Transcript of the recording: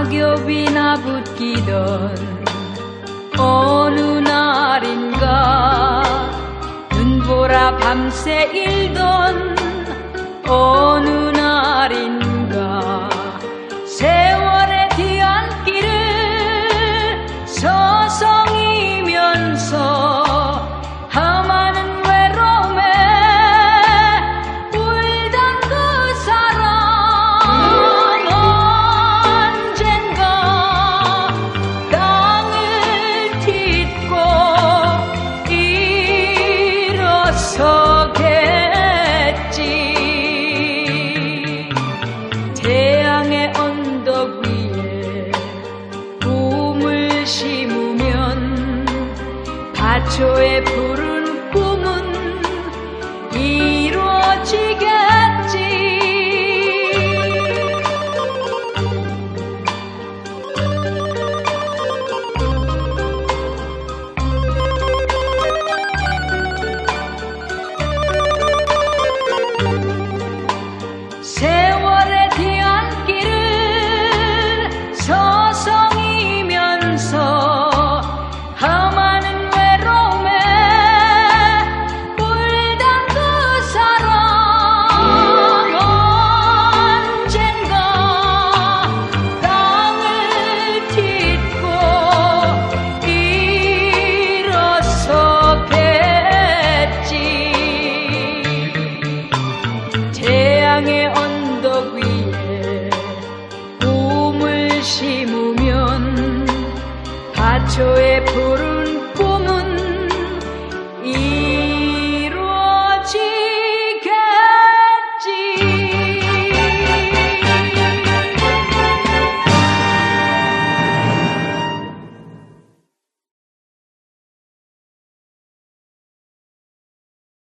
낙엽이나 붙기던 어느 날인가 눈보라 밤새 일던 어느 날인가 세월의 뒤안길을 서성이면서 험하는 외로움에 울던 그 사람 언젠가 땅을 딛고 일어서겠지. 태양의 언덕 위에 꿈을 심으면 밭초에 푸른 꿈은 이루어지겠지. 세월의 뒤안길을 서성이면서 험하는 외로움에 울던 그 사람 언젠가 땅을 딛고 일어서겠지. 태양의 언덕 위에 꿈을 심으면 밭초에 푸른 꿈은